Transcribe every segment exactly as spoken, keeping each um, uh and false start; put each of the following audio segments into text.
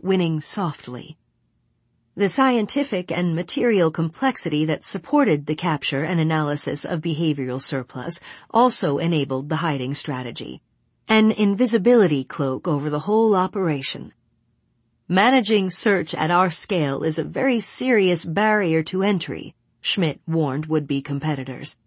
winning softly. The scientific and material complexity that supported the capture and analysis of behavioral surplus also enabled the hiding strategy, an invisibility cloak over the whole operation. Managing search at our scale is a very serious barrier to entry, Schmidt warned would-be competitors.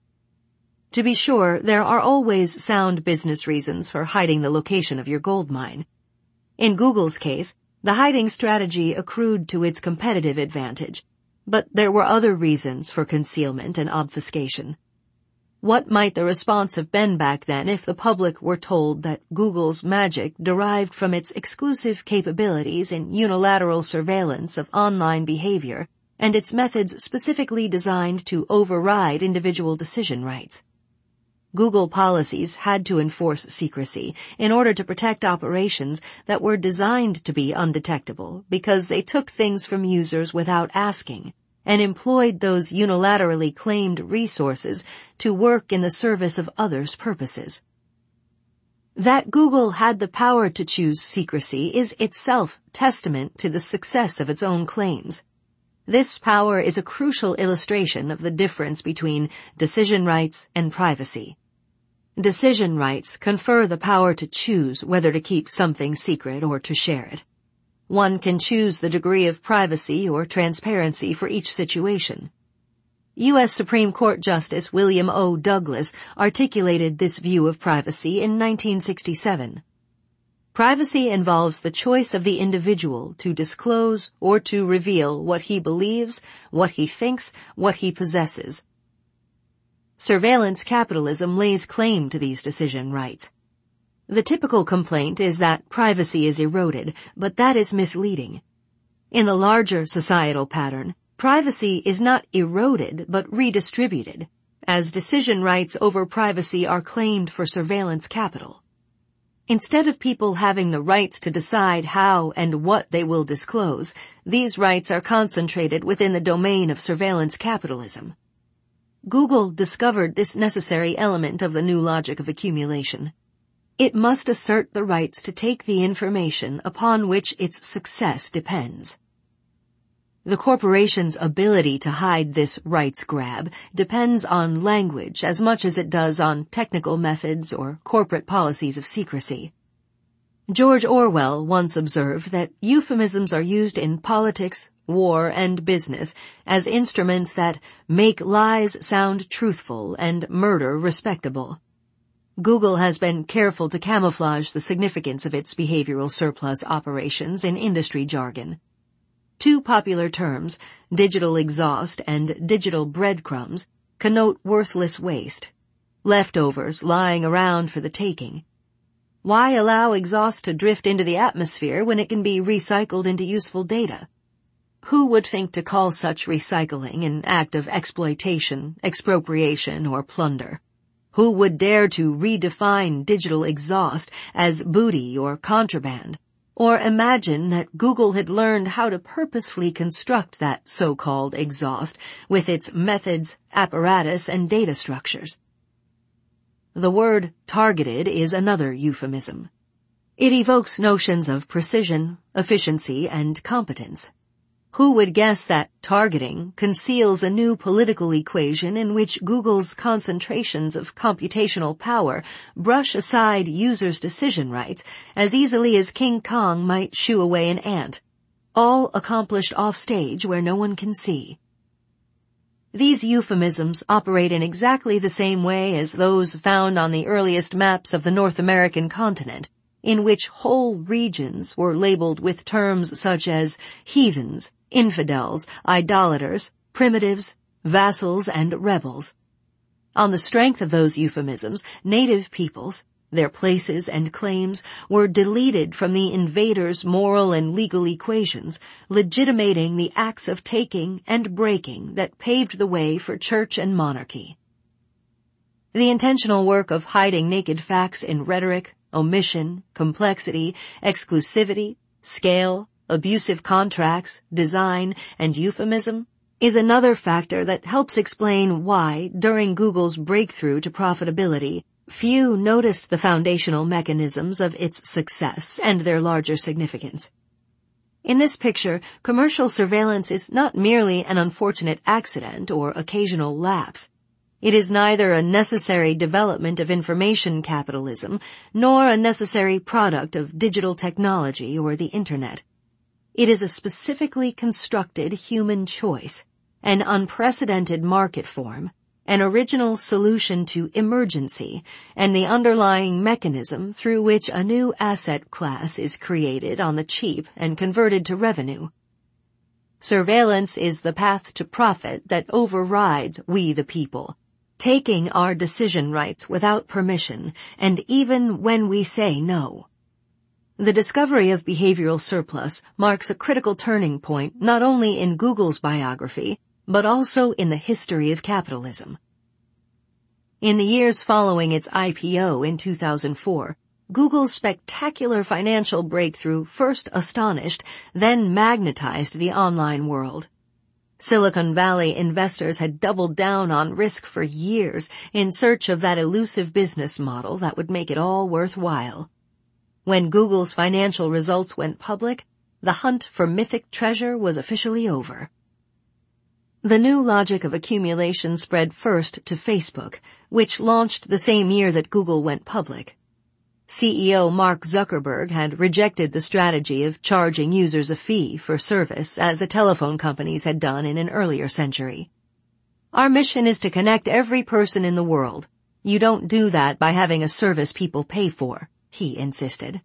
To be sure, there are always sound business reasons for hiding the location of your gold mine. In Google's case, the hiding strategy accrued to its competitive advantage, but there were other reasons for concealment and obfuscation. What might the response have been back then if the public were told that Google's magic derived from its exclusive capabilities in unilateral surveillance of online behavior and its methods specifically designed to override individual decision rights? Google policies had to enforce secrecy in order to protect operations that were designed to be undetectable because they took things from users without asking and employed those unilaterally claimed resources to work in the service of others' purposes. That Google had the power to choose secrecy is itself testament to the success of its own claims. This power is a crucial illustration of the difference between decision rights and privacy. Decision rights confer the power to choose whether to keep something secret or to share it. One can choose the degree of privacy or transparency for each situation. U S Supreme Court Justice William O. Douglas articulated this view of privacy in nineteen sixty-seven. Privacy involves the choice of the individual to disclose or to reveal what he believes, what he thinks, what he possesses. Surveillance capitalism lays claim to these decision rights. The typical complaint is that privacy is eroded, but that is misleading. In the larger societal pattern, privacy is not eroded but redistributed, as decision rights over privacy are claimed for surveillance capital. Instead of people having the rights to decide how and what they will disclose, these rights are concentrated within the domain of surveillance capitalism. Google discovered this necessary element of the new logic of accumulation. It must assert the rights to take the information upon which its success depends. The corporation's ability to hide this rights grab depends on language as much as it does on technical methods or corporate policies of secrecy. George Orwell once observed that euphemisms are used in politics, war, and business as instruments that make lies sound truthful and murder respectable. Google has been careful to camouflage the significance of its behavioral surplus operations in industry jargon. Two popular terms, digital exhaust and digital breadcrumbs, connote worthless waste, leftovers lying around for the taking. Why allow exhaust to drift into the atmosphere when it can be recycled into useful data? Who would think to call such recycling an act of exploitation, expropriation, or plunder? Who would dare to redefine digital exhaust as booty or contraband? Or imagine that Google had learned how to purposefully construct that so-called exhaust with its methods, apparatus, and data structures? The word targeted is another euphemism. It evokes notions of precision, efficiency, and competence. Who would guess that targeting conceals a new political equation in which Google's concentrations of computational power brush aside users' decision rights as easily as King Kong might shoo away an ant, all accomplished offstage where no one can see? These euphemisms operate in exactly the same way as those found on the earliest maps of the North American continent, in which whole regions were labeled with terms such as heathens, infidels, idolaters, primitives, vassals, and rebels. On the strength of those euphemisms, native peoples, their places and claims, were deleted from the invaders' moral and legal equations, legitimating the acts of taking and breaking that paved the way for church and monarchy. The intentional work of hiding naked facts in rhetoric, omission, complexity, exclusivity, scale, abusive contracts, design, and euphemism is another factor that helps explain why, during Google's breakthrough to profitability, few noticed the foundational mechanisms of its success and their larger significance. In this picture, commercial surveillance is not merely an unfortunate accident or occasional lapse. It is neither a necessary development of information capitalism nor a necessary product of digital technology or the Internet. It is a specifically constructed human choice, an unprecedented market form, an original solution to emergency, and the underlying mechanism through which a new asset class is created on the cheap and converted to revenue. Surveillance is the path to profit that overrides we the people, taking our decision rights without permission and even when we say no. The discovery of behavioral surplus marks a critical turning point not only in Google's biography, but also in the history of capitalism. In the years following its I P O in two thousand four, Google's spectacular financial breakthrough first astonished, then magnetized the online world. Silicon Valley investors had doubled down on risk for years in search of that elusive business model that would make it all worthwhile. When Google's financial results went public, the hunt for mythic treasure was officially over. The new logic of accumulation spread first to Facebook, which launched the same year that Google went public. C E O Mark Zuckerberg had rejected the strategy of charging users a fee for service as the telephone companies had done in an earlier century. "Our mission is to connect every person in the world. You don't do that by having a service people pay for," he insisted.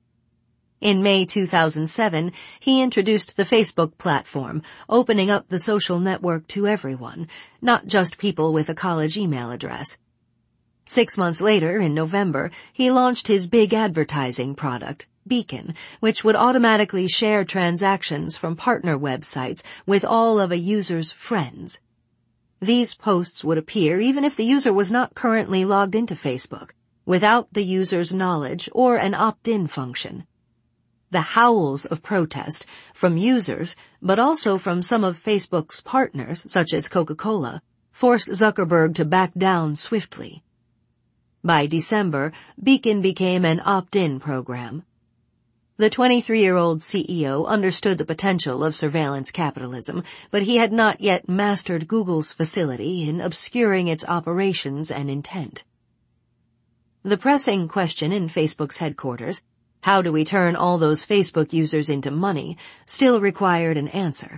In May two thousand seven, he introduced the Facebook platform, opening up the social network to everyone, not just people with a college email address. Six months later, in November, he launched his big advertising product, Beacon, which would automatically share transactions from partner websites with all of a user's friends. These posts would appear even if the user was not currently logged into Facebook, without the user's knowledge or an opt-in function. The howls of protest from users, but also from some of Facebook's partners, such as Coca-Cola, forced Zuckerberg to back down swiftly. By December, Beacon became an opt-in program. The twenty-three-year-old C E O understood the potential of surveillance capitalism, but he had not yet mastered Google's facility in obscuring its operations and intent. The pressing question in Facebook's headquarters, "How do we turn all those Facebook users into money?" still required an answer.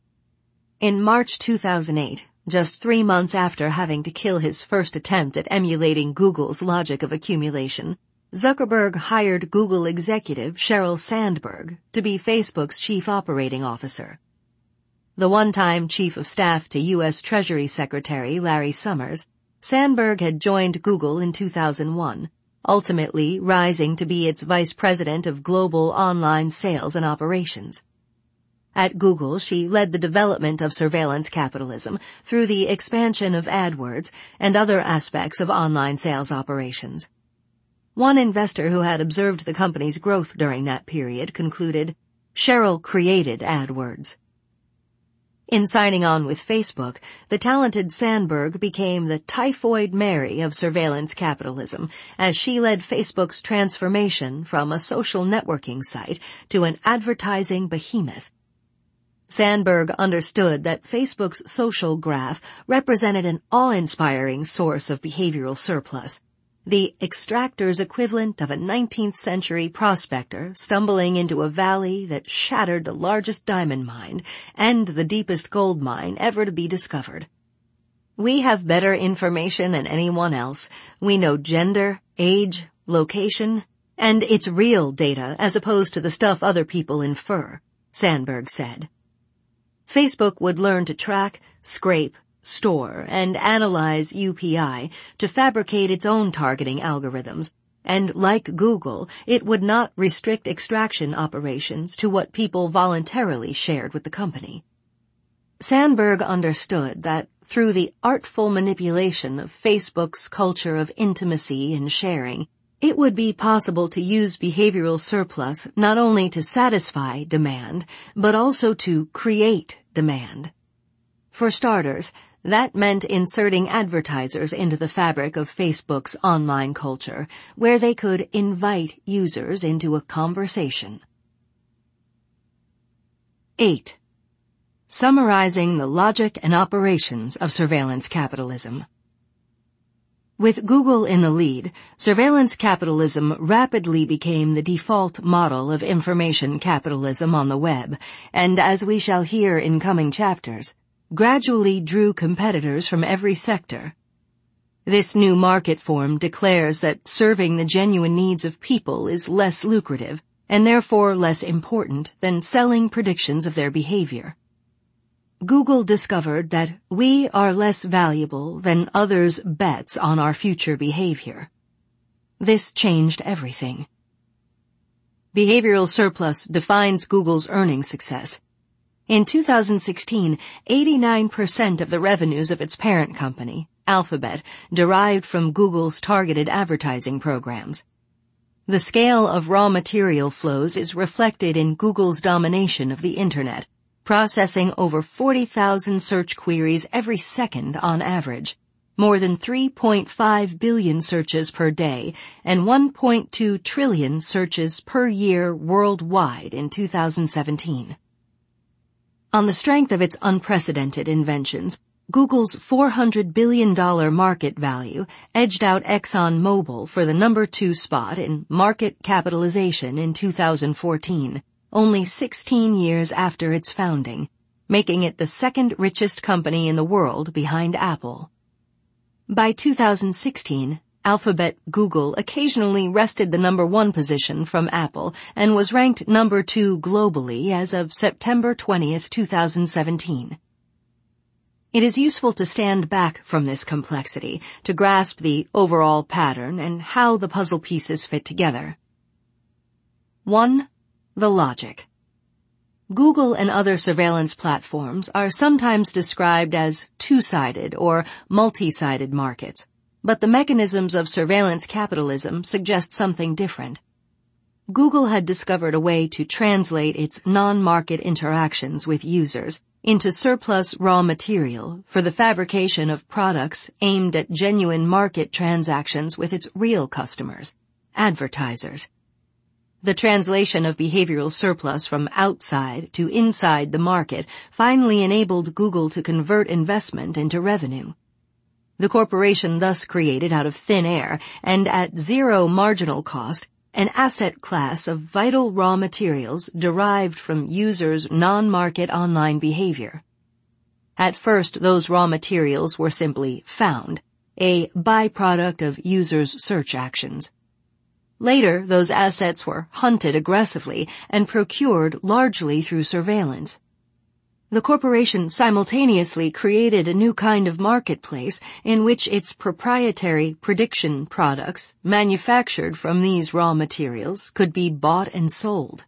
In March two thousand eight, just three months after having to kill his first attempt at emulating Google's logic of accumulation, Zuckerberg hired Google executive Sheryl Sandberg to be Facebook's chief operating officer. The one-time chief of staff to U S Treasury Secretary Larry Summers, Sandberg had joined Google in two thousand one, ultimately rising to be its vice president of global online sales and operations. At Google, she led the development of surveillance capitalism through the expansion of AdWords and other aspects of online sales operations. One investor who had observed the company's growth during that period concluded, "Sheryl created AdWords." In signing on with Facebook, the talented Sandberg became the Typhoid Mary of surveillance capitalism as she led Facebook's transformation from a social networking site to an advertising behemoth. Sandberg understood that Facebook's social graph represented an awe-inspiring source of behavioral surplus, the extractor's equivalent of a nineteenth century prospector stumbling into a valley that shattered the largest diamond mine and the deepest gold mine ever to be discovered. "We have better information than anyone else. We know gender, age, location, and it's real data as opposed to the stuff other people infer," Sandberg said. Facebook would learn to track, scrape, store, and analyze U P I to fabricate its own targeting algorithms, and like Google, it would not restrict extraction operations to what people voluntarily shared with the company. Sandberg understood that through the artful manipulation of Facebook's culture of intimacy and sharing, it would be possible to use behavioral surplus not only to satisfy demand, but also to create demand. For starters, that meant inserting advertisers into the fabric of Facebook's online culture, where they could invite users into a conversation. eight. Summarizing the logic and operations of surveillance capitalism. With Google in the lead, surveillance capitalism rapidly became the default model of information capitalism on the web, and as we shall hear in coming chapters, gradually drew competitors from every sector. This new market form declares that serving the genuine needs of people is less lucrative, and therefore less important than selling predictions of their behavior. Google discovered that we are less valuable than others' bets on our future behavior. This changed everything. Behavioral surplus defines Google's earnings success. In two thousand sixteen, eighty-nine percent of the revenues of its parent company, Alphabet, derived from Google's targeted advertising programs. The scale of raw material flows is reflected in Google's domination of the Internet, processing over forty thousand search queries every second on average, more than three point five billion searches per day, and one point two trillion searches per year worldwide in two thousand seventeen. On the strength of its unprecedented inventions, Google's four hundred billion dollars market value edged out ExxonMobil for the number two spot in market capitalization in two thousand fourteen, only sixteen years after its founding, making it the second richest company in the world behind Apple. By two thousand sixteen, Alphabet Google occasionally wrested the number one position from Apple and was ranked number two globally as of September twentieth, two thousand seventeen. It is useful to stand back from this complexity to grasp the overall pattern and how the puzzle pieces fit together. one. The logic. Google and other surveillance platforms are sometimes described as two-sided or multi-sided markets, but the mechanisms of surveillance capitalism suggest something different. Google had discovered a way to translate its non-market interactions with users into surplus raw material for the fabrication of products aimed at genuine market transactions with its real customers, advertisers. The translation of behavioral surplus from outside to inside the market finally enabled Google to convert investment into revenue. The corporation thus created out of thin air and at zero marginal cost an asset class of vital raw materials derived from users' non-market online behavior. At first, those raw materials were simply found, a byproduct of users' search actions. Later, those assets were hunted aggressively and procured largely through surveillance. The corporation simultaneously created a new kind of marketplace in which its proprietary prediction products, manufactured from these raw materials, could be bought and sold.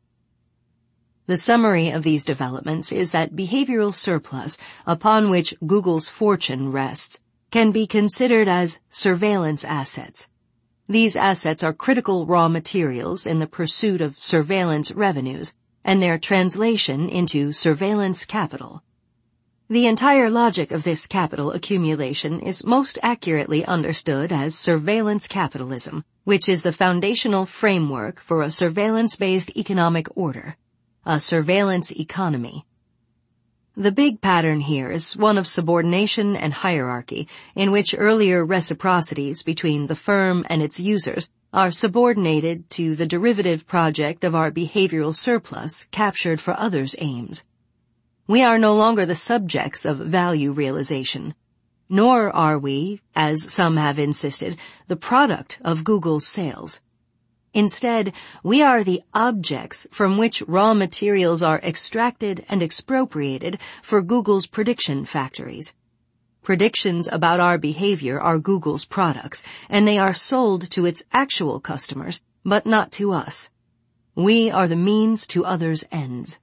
The summary of these developments is that behavioral surplus, upon which Google's fortune rests, can be considered as surveillance assets. These assets are critical raw materials in the pursuit of surveillance revenues, and their translation into surveillance capital. The entire logic of this capital accumulation is most accurately understood as surveillance capitalism, which is the foundational framework for a surveillance-based economic order, a surveillance economy. The big pattern here is one of subordination and hierarchy, in which earlier reciprocities between the firm and its users are subordinated to the derivative project of our behavioral surplus captured for others' aims. We are no longer the subjects of value realization, nor are we, as some have insisted, the product of Google's sales. Instead, we are the objects from which raw materials are extracted and expropriated for Google's prediction factories. Predictions about our behavior are Google's products, and they are sold to its actual customers, but not to us. We are the means to others' ends.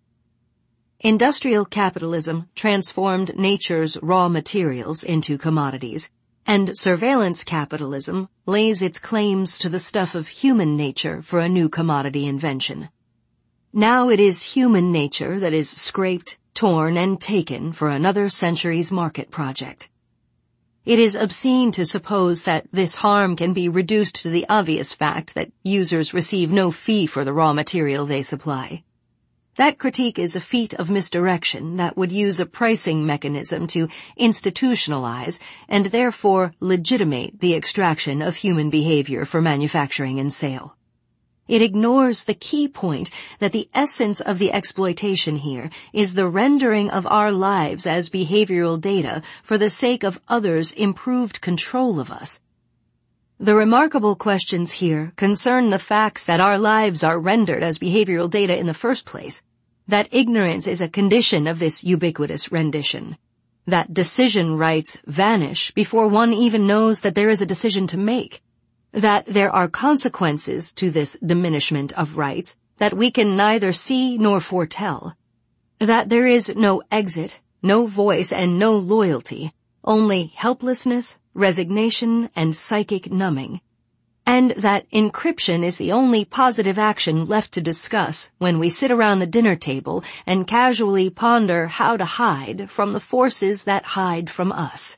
Industrial capitalism transformed nature's raw materials into commodities, and surveillance capitalism lays its claims to the stuff of human nature for a new commodity invention. Now it is human nature that is scraped, torn, and taken for another century's market project. It is obscene to suppose that this harm can be reduced to the obvious fact that users receive no fee for the raw material they supply. That critique is a feat of misdirection that would use a pricing mechanism to institutionalize and therefore legitimate the extraction of human behavior for manufacturing and sale. It ignores the key point that the essence of the exploitation here is the rendering of our lives as behavioral data for the sake of others' improved control of us. The remarkable questions here concern the facts that our lives are rendered as behavioral data in the first place, that ignorance is a condition of this ubiquitous rendition, that decision rights vanish before one even knows that there is a decision to make, that there are consequences to this diminishment of rights that we can neither see nor foretell, that there is no exit, no voice, and no loyalty, only helplessness, resignation, and psychic numbing, and that encryption is the only positive action left to discuss when we sit around the dinner table and casually ponder how to hide from the forces that hide from us.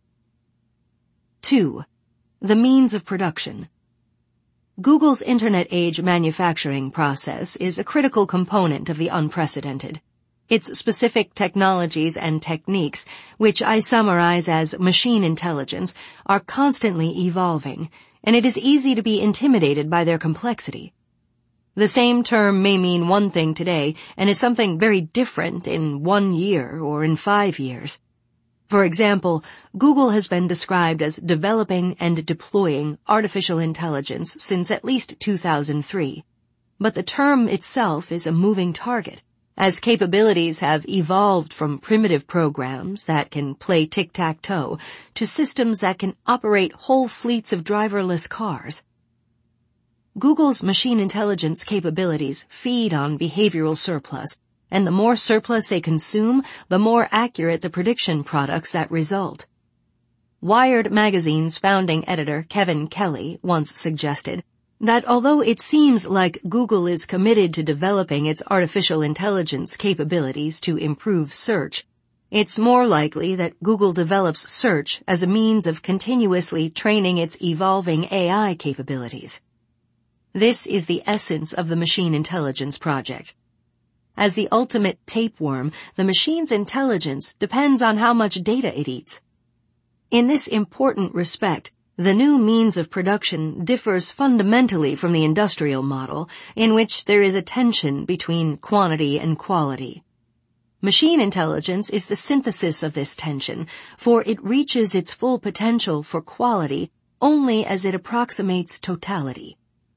Two. The means of production. Google's Internet Age manufacturing process is a critical component of the unprecedented. Its specific technologies and techniques, which I summarize as machine intelligence, are constantly evolving, and it is easy to be intimidated by their complexity. The same term may mean one thing today and is something very different in one year or in five years. For example, Google has been described as developing and deploying artificial intelligence since at least two thousand three. But the term itself is a moving target, as capabilities have evolved from primitive programs that can play tic-tac-toe to systems that can operate whole fleets of driverless cars. Google's machine intelligence capabilities feed on behavioral surplus, and the more surplus they consume, the more accurate the prediction products that result. Wired magazine's founding editor Kevin Kelly once suggested that although it seems like Google is committed to developing its artificial intelligence capabilities to improve search, it's more likely that Google develops search as a means of continuously training its evolving A I capabilities. This is the essence of the machine intelligence project. As the ultimate tapeworm, the machine's intelligence depends on how much data it eats. In this important respect, the new means of production differs fundamentally from the industrial model, in which there is a tension between quantity and quality. Machine intelligence is the synthesis of this tension, for it reaches its full potential for quality only as it approximates totality.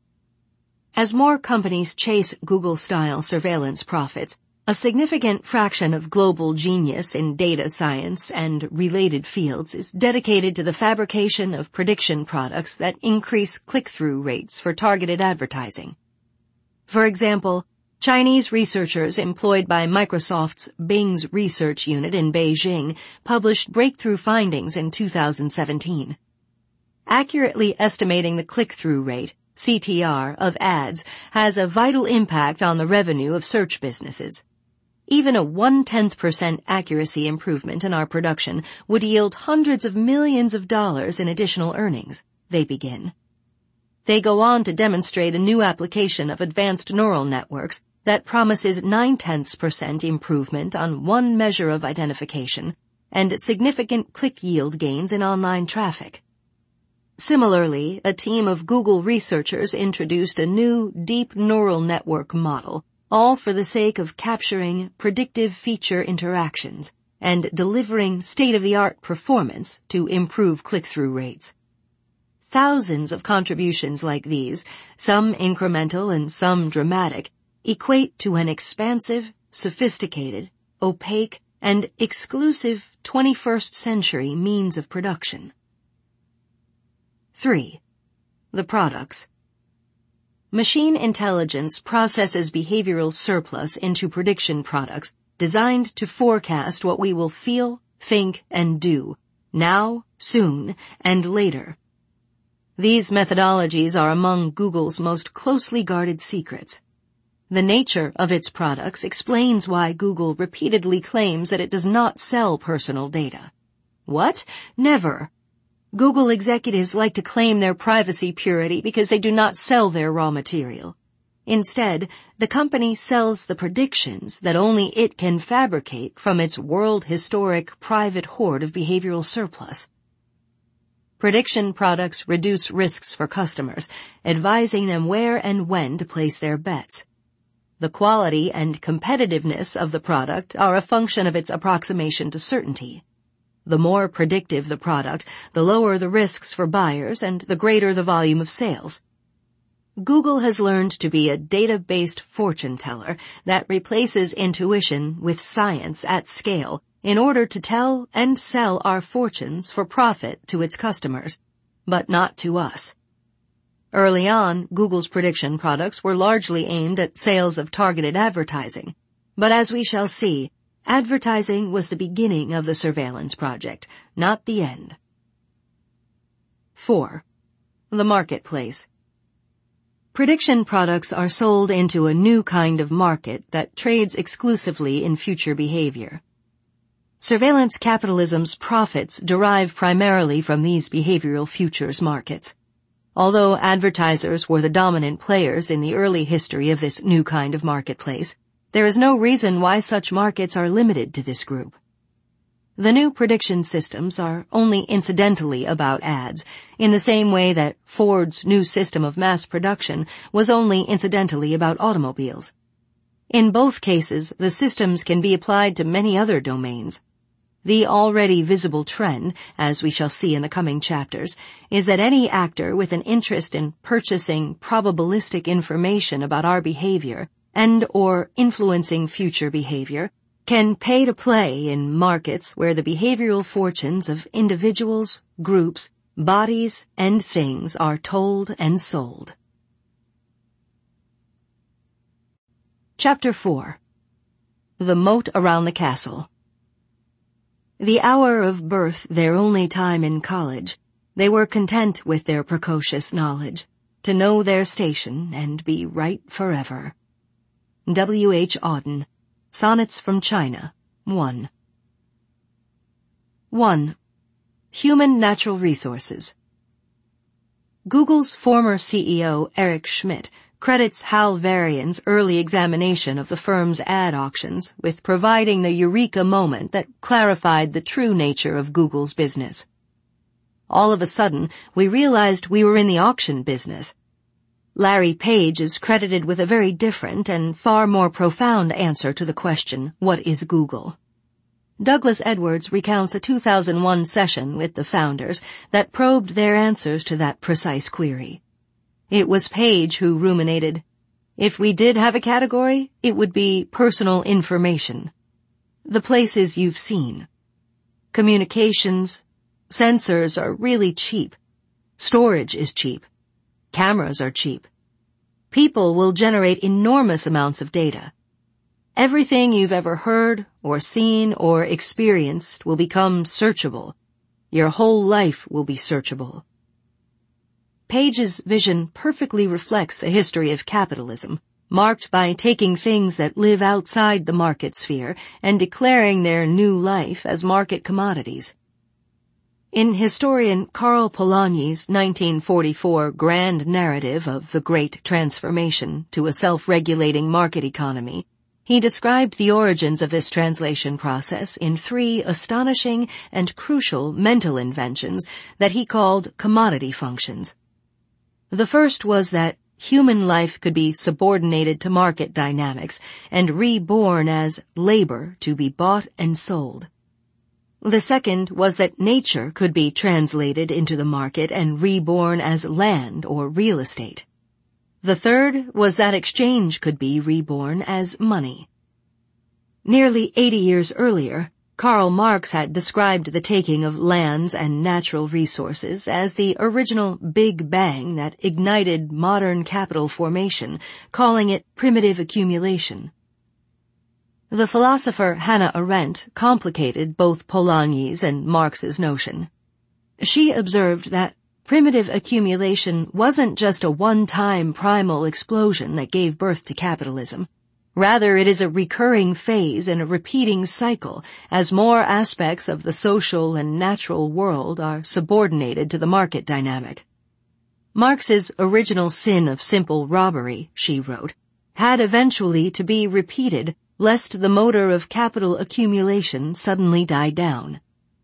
As more companies chase Google-style surveillance profits, a significant fraction of global genius in data science and related fields is dedicated to the fabrication of prediction products that increase click-through rates for targeted advertising. For example, Chinese researchers employed by Microsoft's Bing's research unit in Beijing published breakthrough findings in two thousand seventeen. Accurately estimating the click-through rate, C T R, of ads has a vital impact on the revenue of search businesses. Even a one-tenth percent accuracy improvement in our production would yield hundreds of millions of dollars in additional earnings, they begin. They go on to demonstrate a new application of advanced neural networks that promises nine-tenths percent improvement on one measure of identification and significant click yield gains in online traffic. Similarly, a team of Google researchers introduced a new deep neural network model, all for the sake of capturing predictive feature interactions and delivering state-of-the-art performance to improve click-through rates. Thousands of contributions like these, some incremental and some dramatic, equate to an expansive, sophisticated, opaque, and exclusive twenty-first century means of production. Three. The products. Machine intelligence processes behavioral surplus into prediction products designed to forecast what we will feel, think, and do, now, soon, and later. These methodologies are among Google's most closely guarded secrets. The nature of its products explains why Google repeatedly claims that it does not sell personal data. What? Never. Google executives like to claim their privacy purity because they do not sell their raw material. Instead, the company sells the predictions that only it can fabricate from its world-historic private hoard of behavioral surplus. Prediction products reduce risks for customers, advising them where and when to place their bets. The quality and competitiveness of the product are a function of its approximation to certainty. The more predictive the product, the lower the risks for buyers and the greater the volume of sales. Google has learned to be a data-based fortune teller that replaces intuition with science at scale in order to tell and sell our fortunes for profit to its customers, but not to us. Early on, Google's prediction products were largely aimed at sales of targeted advertising, but as we shall see, advertising was the beginning of the surveillance project, not the end. four. The marketplace. Prediction products are sold into a new kind of market that trades exclusively in future behavior. Surveillance capitalism's profits derive primarily from these behavioral futures markets. Although advertisers were the dominant players in the early history of this new kind of marketplace, there is no reason why such markets are limited to this group. The new prediction systems are only incidentally about ads, in the same way that Ford's new system of mass production was only incidentally about automobiles. In both cases, the systems can be applied to many other domains. The already visible trend, as we shall see in the coming chapters, is that any actor with an interest in purchasing probabilistic information about our behavior and or influencing future behavior can pay to play in markets where the behavioral fortunes of individuals, groups, bodies, and things are told and sold. Chapter four. The Moat Around the Castle. The hour of birth their only time in college, they were content with their precocious knowledge, to know their station and be right forever. W. H. Auden, Sonnets from China, one. one. Human Natural Resources. Google's former C E O, Eric Schmidt, credits Hal Varian's early examination of the firm's ad auctions with providing the eureka moment that clarified the true nature of Google's business. All of a sudden, we realized we were in the auction business. Larry Page is credited with a very different and far more profound answer to the question, what is Google? Douglas Edwards recounts a two thousand one session with the founders that probed their answers to that precise query. It was Page who ruminated, if we did have a category, it would be personal information. The places you've seen. Communications, sensors are really cheap. Storage is cheap. Cameras are cheap. People will generate enormous amounts of data. Everything you've ever heard or seen or experienced will become searchable. Your whole life will be searchable. Page's vision perfectly reflects the history of capitalism, marked by taking things that live outside the market sphere and declaring their new life as market commodities. In historian Karl Polanyi's nineteen forty-four grand narrative of the Great Transformation to a self-regulating market economy, he described the origins of this translation process in three astonishing and crucial mental inventions that he called commodity functions. The first was that human life could be subordinated to market dynamics and reborn as labor to be bought and sold. The second was that nature could be translated into the market and reborn as land or real estate. The third was that exchange could be reborn as money. Nearly eighty years earlier, Karl Marx had described the taking of lands and natural resources as the original Big Bang that ignited modern capital formation, calling it primitive accumulation. The philosopher Hannah Arendt complicated both Polanyi's and Marx's notion. She observed that primitive accumulation wasn't just a one-time primal explosion that gave birth to capitalism. Rather, it is a recurring phase in a repeating cycle as more aspects of the social and natural world are subordinated to the market dynamic. Marx's original sin of simple robbery, she wrote, had eventually to be repeated lest the motor of capital accumulation suddenly die down.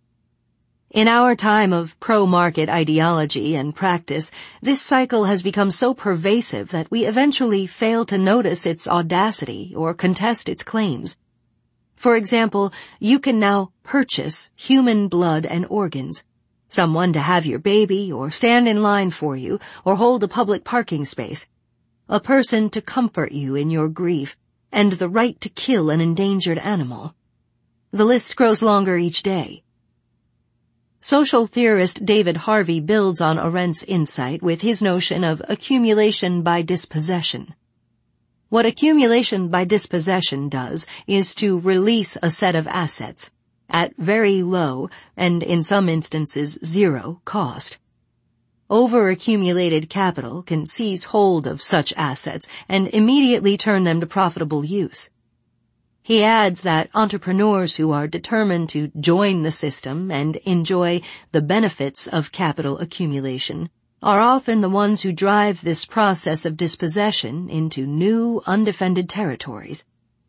In our time of pro-market ideology and practice, this cycle has become so pervasive that we eventually fail to notice its audacity or contest its claims. For example, you can now purchase human blood and organs, someone to have your baby or stand in line for you or hold a public parking space, a person to comfort you in your grief, and the right to kill an endangered animal. The list grows longer each day. Social theorist David Harvey builds on Arendt's insight with his notion of accumulation by dispossession. What accumulation by dispossession does is to release a set of assets at very low, and in some instances zero, cost. Over-accumulated capital can seize hold of such assets and immediately turn them to profitable use. He adds that entrepreneurs who are determined to join the system and enjoy the benefits of capital accumulation are often the ones who drive this process of dispossession into new, undefended territories.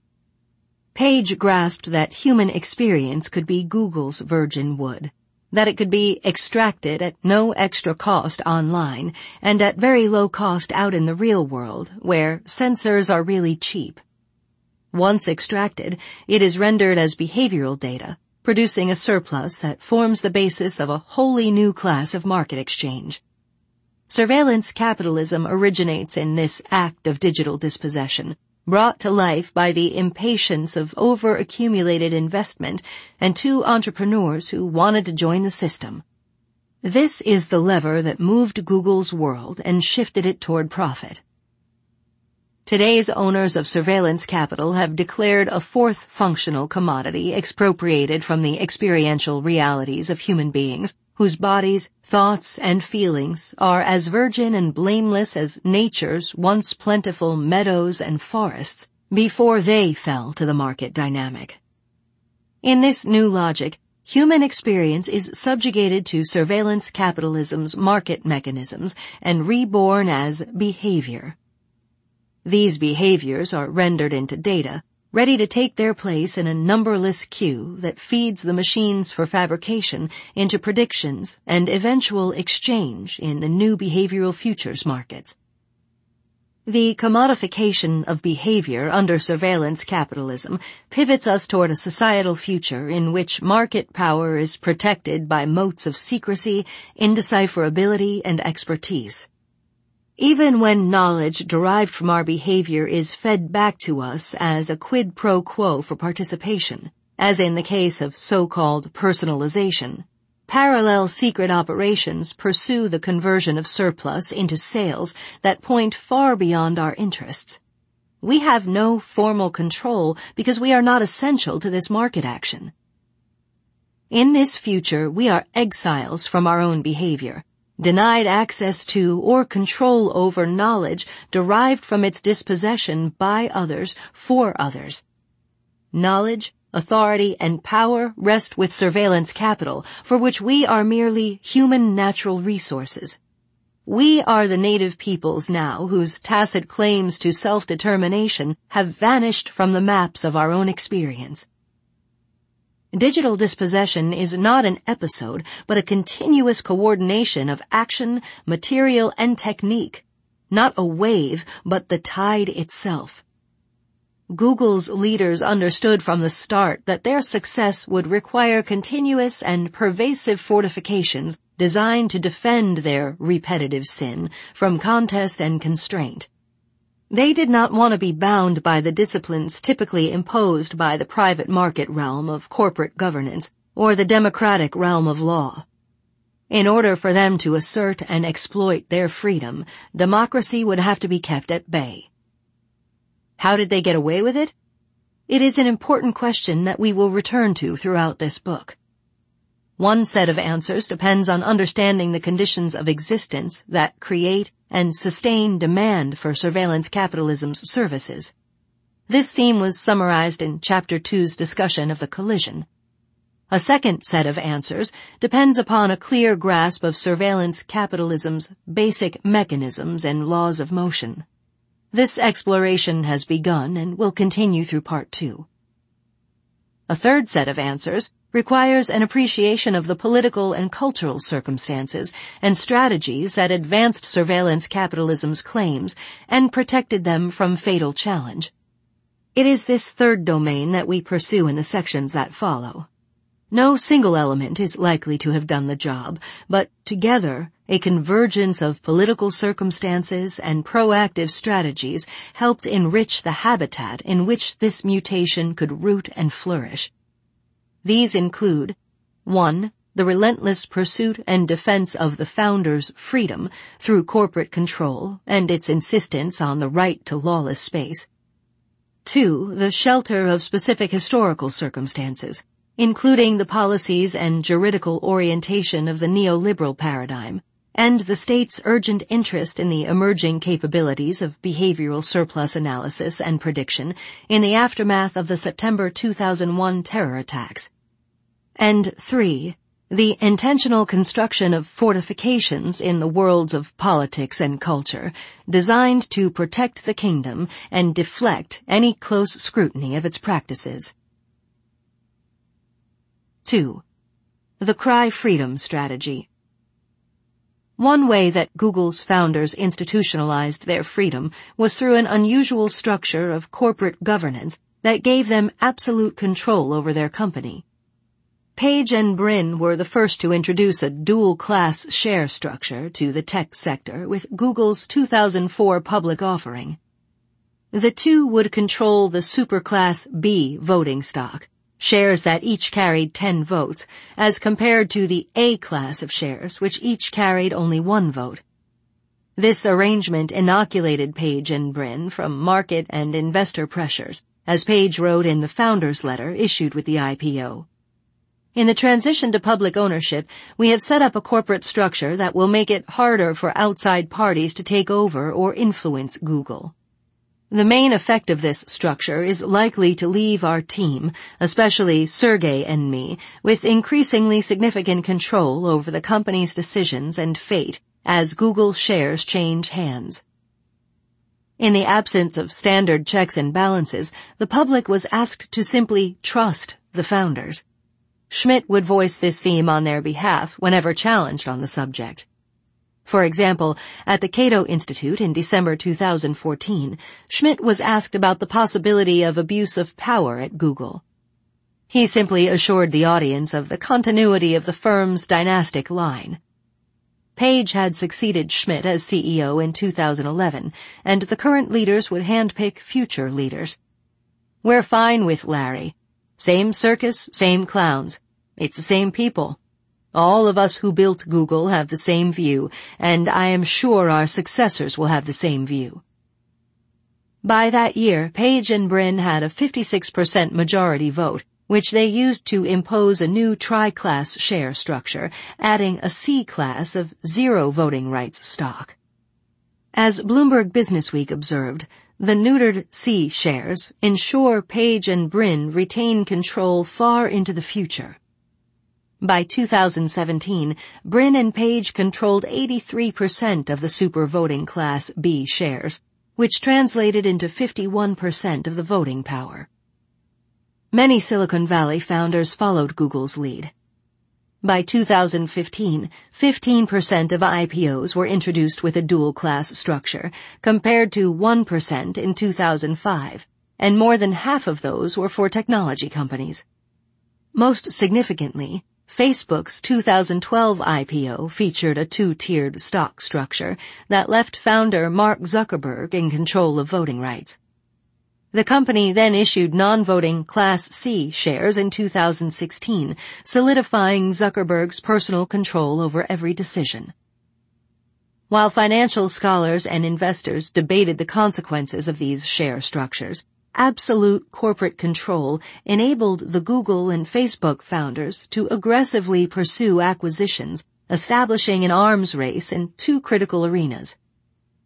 Page grasped that human experience could be Google's virgin wood, that it could be extracted at no extra cost online and at very low cost out in the real world, where sensors are really cheap. Once extracted, it is rendered as behavioral data, producing a surplus that forms the basis of a wholly new class of market exchange. Surveillance capitalism originates in this act of digital dispossession, brought to life by the impatience of over-accumulated investment and two entrepreneurs who wanted to join the system. This is the lever that moved Google's world and shifted it toward profit. Today's owners of surveillance capital have declared a fourth functional commodity expropriated from the experiential realities of human beings, whose bodies, thoughts, and feelings are as virgin and blameless as nature's once plentiful meadows and forests before they fell to the market dynamic. In this new logic, human experience is subjugated to surveillance capitalism's market mechanisms and reborn as behavior. These behaviors are rendered into data, ready to take their place in a numberless queue that feeds the machines for fabrication into predictions and eventual exchange in the new behavioral futures markets. The commodification of behavior under surveillance capitalism pivots us toward a societal future in which market power is protected by moats of secrecy, indecipherability, and expertise. Even when knowledge derived from our behavior is fed back to us as a quid pro quo for participation, as in the case of so-called personalization, parallel secret operations pursue the conversion of surplus into sales that point far beyond our interests. We have no formal control because we are not essential to this market action. In this future, we are exiles from our own behavior, denied access to or control over knowledge derived from its dispossession by others for others. Knowledge, authority, and power rest with surveillance capital, for which we are merely human natural resources. We are the native peoples now whose tacit claims to self-determination have vanished from the maps of our own experience. Digital dispossession is not an episode, but a continuous coordination of action, material, and technique. Not a wave, but the tide itself. Google's leaders understood from the start that their success would require continuous and pervasive fortifications designed to defend their repetitive sin from contest and constraint. They did not want to be bound by the disciplines typically imposed by the private market realm of corporate governance or the democratic realm of law. In order for them to assert and exploit their freedom, democracy would have to be kept at bay. How did they get away with it? It is an important question that we will return to throughout this book. One set of answers depends on understanding the conditions of existence that create and sustain demand for surveillance capitalism's services. This theme was summarized in Chapter two's discussion of the collision. A second set of answers depends upon a clear grasp of surveillance capitalism's basic mechanisms and laws of motion. This exploration has begun and will continue through part two. A third set of answers requires an appreciation of the political and cultural circumstances and strategies that advanced surveillance capitalism's claims and protected them from fatal challenge. It is this third domain that we pursue in the sections that follow. No single element is likely to have done the job, but together, a convergence of political circumstances and proactive strategies helped enrich the habitat in which this mutation could root and flourish. These include, one, the relentless pursuit and defense of the founders' freedom through corporate control and its insistence on the right to lawless space. Two, the shelter of specific historical circumstances, including the policies and juridical orientation of the neoliberal paradigm, and the state's urgent interest in the emerging capabilities of behavioral surplus analysis and prediction in the aftermath of the September two thousand one terror attacks. And three, the intentional construction of fortifications in the worlds of politics and culture, designed to protect the kingdom and deflect any close scrutiny of its practices. Two. The Cry Freedom Strategy. One way that Google's founders institutionalized their freedom was through an unusual structure of corporate governance that gave them absolute control over their company. Page and Brin were the first to introduce a dual-class share structure to the tech sector with Google's two thousand four public offering. The two would control the Superclass B voting stock, shares that each carried ten votes, as compared to the A class of shares, which each carried only one vote. This arrangement inoculated Page and Brin from market and investor pressures, as Page wrote in the founder's letter issued with the I P O. In the transition to public ownership, we have set up a corporate structure that will make it harder for outside parties to take over or influence Google. The main effect of this structure is likely to leave our team, especially Sergey and me, with increasingly significant control over the company's decisions and fate as Google shares change hands. In the absence of standard checks and balances, the public was asked to simply trust the founders. Schmidt would voice this theme on their behalf whenever challenged on the subject. For example, at the Cato Institute in December two thousand fourteen, Schmidt was asked about the possibility of abuse of power at Google. He simply assured the audience of the continuity of the firm's dynastic line. Page had succeeded Schmidt as C E O in two thousand eleven, and the current leaders would handpick future leaders. "We're fine with Larry. Same circus, same clowns. It's the same people. All of us who built Google have the same view, and I am sure our successors will have the same view." By that year, Page and Brin had a fifty-six percent majority vote, which they used to impose a new tri-class share structure, adding a C class of zero voting rights stock. As Bloomberg Businessweek observed, the neutered C shares ensure Page and Brin retain control far into the future. By two thousand seventeen, Brin and Page controlled eighty-three percent of the super voting class B shares, which translated into fifty-one percent of the voting power. Many Silicon Valley founders followed Google's lead. By two thousand fifteen, fifteen percent of I P Os were introduced with a dual-class structure, compared to one percent in two thousand five, and more than half of those were for technology companies. Most significantly, Facebook's two thousand twelve I P O featured a two-tiered stock structure that left founder Mark Zuckerberg in control of voting rights. The company then issued non-voting Class C shares in two thousand sixteen, solidifying Zuckerberg's personal control over every decision. While financial scholars and investors debated the consequences of these share structures, absolute corporate control enabled the Google and Facebook founders to aggressively pursue acquisitions, establishing an arms race in two critical arenas.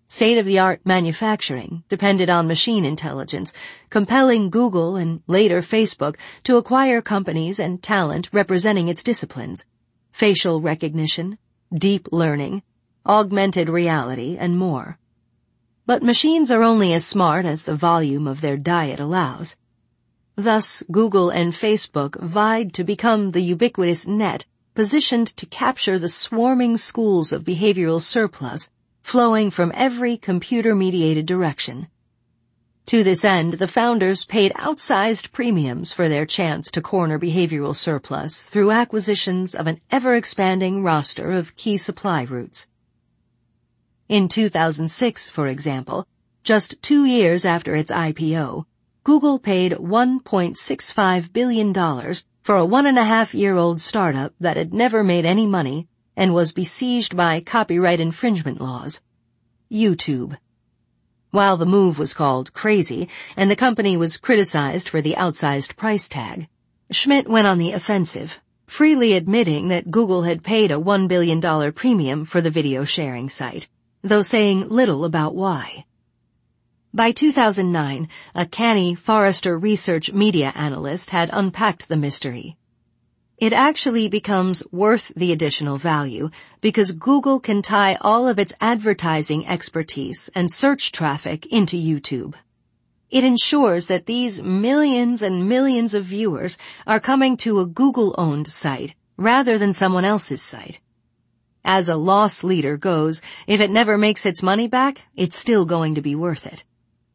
State-of-the-art manufacturing depended on machine intelligence, compelling Google and later Facebook to acquire companies and talent representing its disciplines: facial recognition, deep learning, augmented reality, and more. But machines are only as smart as the volume of their diet allows. Thus, Google and Facebook vied to become the ubiquitous net positioned to capture the swarming schools of behavioral surplus flowing from every computer-mediated direction. To this end, the founders paid outsized premiums for their chance to corner behavioral surplus through acquisitions of an ever-expanding roster of key supply routes. In two thousand six, for example, just two years after its I P O, Google paid one point six five billion dollars for a one-and-a-half-year-old startup that had never made any money and was besieged by copyright infringement laws: YouTube. While the move was called crazy and the company was criticized for the outsized price tag, Schmidt went on the offensive, freely admitting that Google had paid a one billion dollars premium for the video sharing site, though saying little about why. By two thousand nine, a canny Forrester Research media analyst had unpacked the mystery. It actually becomes worth the additional value because Google can tie all of its advertising expertise and search traffic into YouTube. It ensures that these millions and millions of viewers are coming to a Google-owned site rather than someone else's site. As a loss leader goes, if it never makes its money back, it's still going to be worth it.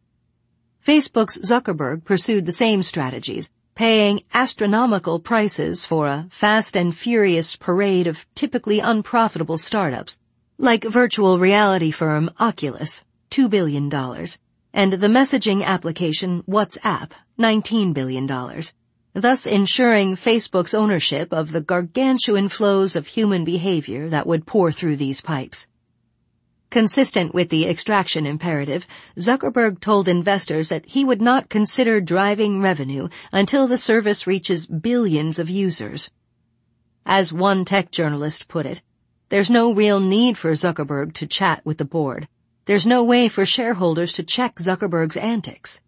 Facebook's Zuckerberg pursued the same strategies, paying astronomical prices for a fast and furious parade of typically unprofitable startups, like virtual reality firm Oculus, two billion dollars, and the messaging application WhatsApp, nineteen billion dollars, thus ensuring Facebook's ownership of the gargantuan flows of human behavior that would pour through these pipes. Consistent with the extraction imperative, Zuckerberg told investors that he would not consider driving revenue until the service reaches billions of users. As one tech journalist put it, there's no real need for Zuckerberg to chat with the board. There's no way for shareholders to check Zuckerberg's antics.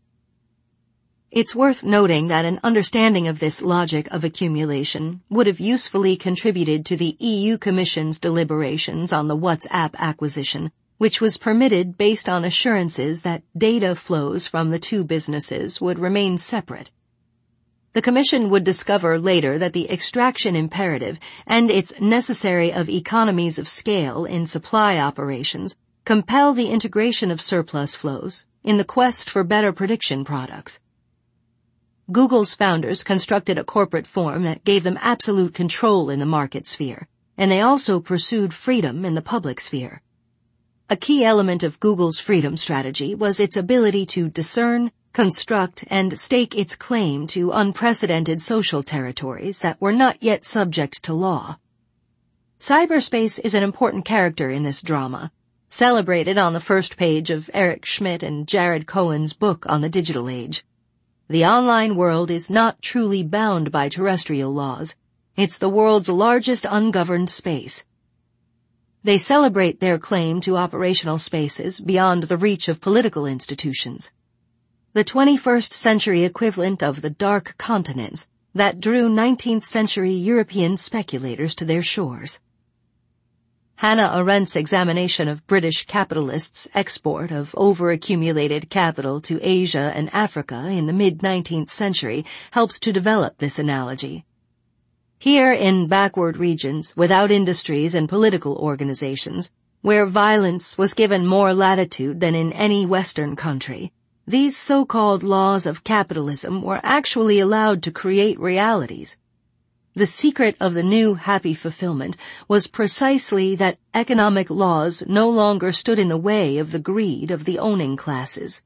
It's worth noting that an understanding of this logic of accumulation would have usefully contributed to the E U Commission's deliberations on the WhatsApp acquisition, which was permitted based on assurances that data flows from the two businesses would remain separate. The Commission would discover later that the extraction imperative and its necessary of economies of scale in supply operations compel the integration of surplus flows in the quest for better prediction products. Google's founders constructed a corporate form that gave them absolute control in the market sphere, and they also pursued freedom in the public sphere. A key element of Google's freedom strategy was its ability to discern, construct, and stake its claim to unprecedented social territories that were not yet subject to law. Cyberspace is an important character in this drama, celebrated on the first page of Eric Schmidt and Jared Cohen's book on the digital age. The online world is not truly bound by terrestrial laws. It's the world's largest ungoverned space. They celebrate their claim to operational spaces beyond the reach of political institutions. The twenty-first century equivalent of the dark continents that drew nineteenth century European speculators to their shores. Hannah Arendt's examination of British capitalists' export of over-accumulated capital to Asia and Africa in the mid-nineteenth century helps to develop this analogy. Here in backward regions, without industries and political organizations, where violence was given more latitude than in any Western country, these so-called laws of capitalism were actually allowed to create realities. The secret of the new happy fulfillment was precisely that economic laws no longer stood in the way of the greed of the owning classes.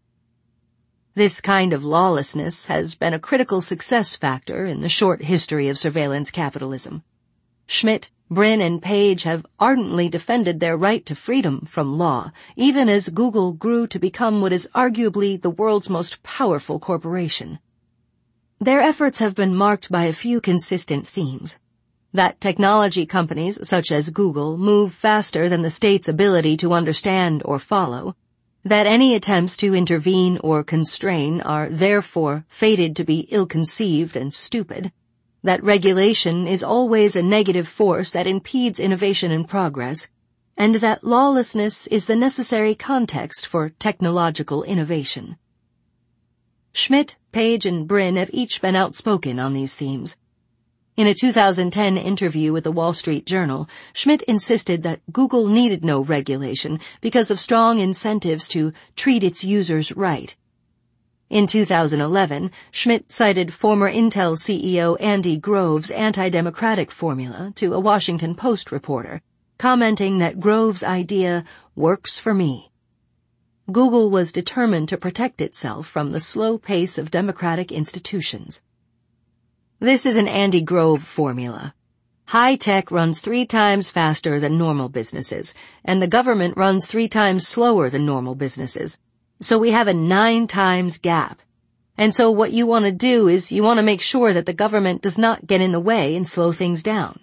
This kind of lawlessness has been a critical success factor in the short history of surveillance capitalism. Schmidt, Brin, and Page have ardently defended their right to freedom from law, even as Google grew to become what is arguably the world's most powerful corporation. Their efforts have been marked by a few consistent themes. That technology companies such as Google move faster than the state's ability to understand or follow, that any attempts to intervene or constrain are therefore fated to be ill-conceived and stupid, that regulation is always a negative force that impedes innovation and progress, and that lawlessness is the necessary context for technological innovation. Schmidt, Page, and Brin have each been outspoken on these themes. In a two thousand ten interview with the Wall Street Journal, Schmidt insisted that Google needed no regulation because of strong incentives to treat its users right. In two thousand eleven, Schmidt cited former Intel C E O Andy Grove's anti-democratic formula to a Washington Post reporter, commenting that Grove's idea works for me. Google was determined to protect itself from the slow pace of democratic institutions. This is an Andy Grove formula. High tech runs three times faster than normal businesses, and the government runs three times slower than normal businesses. So we have a nine times gap. And so what you want to do is you want to make sure that the government does not get in the way and slow things down.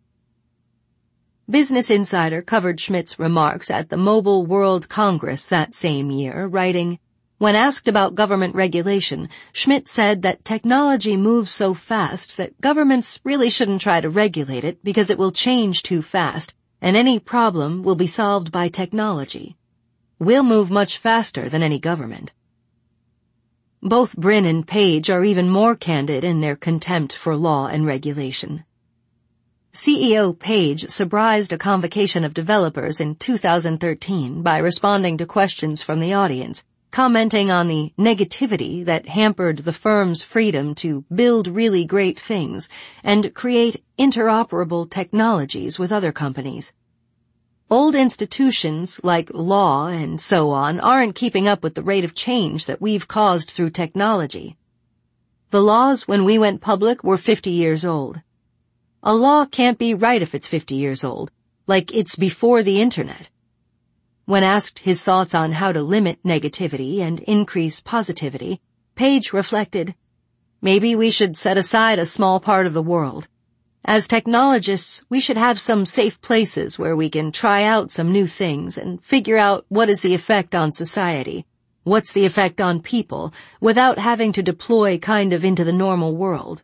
Business Insider covered Schmidt's remarks at the Mobile World Congress that same year, writing, when asked about government regulation, Schmidt said that technology moves so fast that governments really shouldn't try to regulate it because it will change too fast, and any problem will be solved by technology. We'll move much faster than any government. Both Brin and Page are even more candid in their contempt for law and regulation. C E O Page surprised a convocation of developers in two thousand thirteen by responding to questions from the audience, commenting on the negativity that hampered the firm's freedom to build really great things and create interoperable technologies with other companies. Old institutions like law and so on aren't keeping up with the rate of change that we've caused through technology. The laws when we went public were fifty years old. A law can't be right if it's fifty years old, like it's before the internet. When asked his thoughts on how to limit negativity and increase positivity, Page reflected, maybe we should set aside a small part of the world. As technologists, we should have some safe places where we can try out some new things and figure out what is the effect on society, what's the effect on people, without having to deploy kind of into the normal world.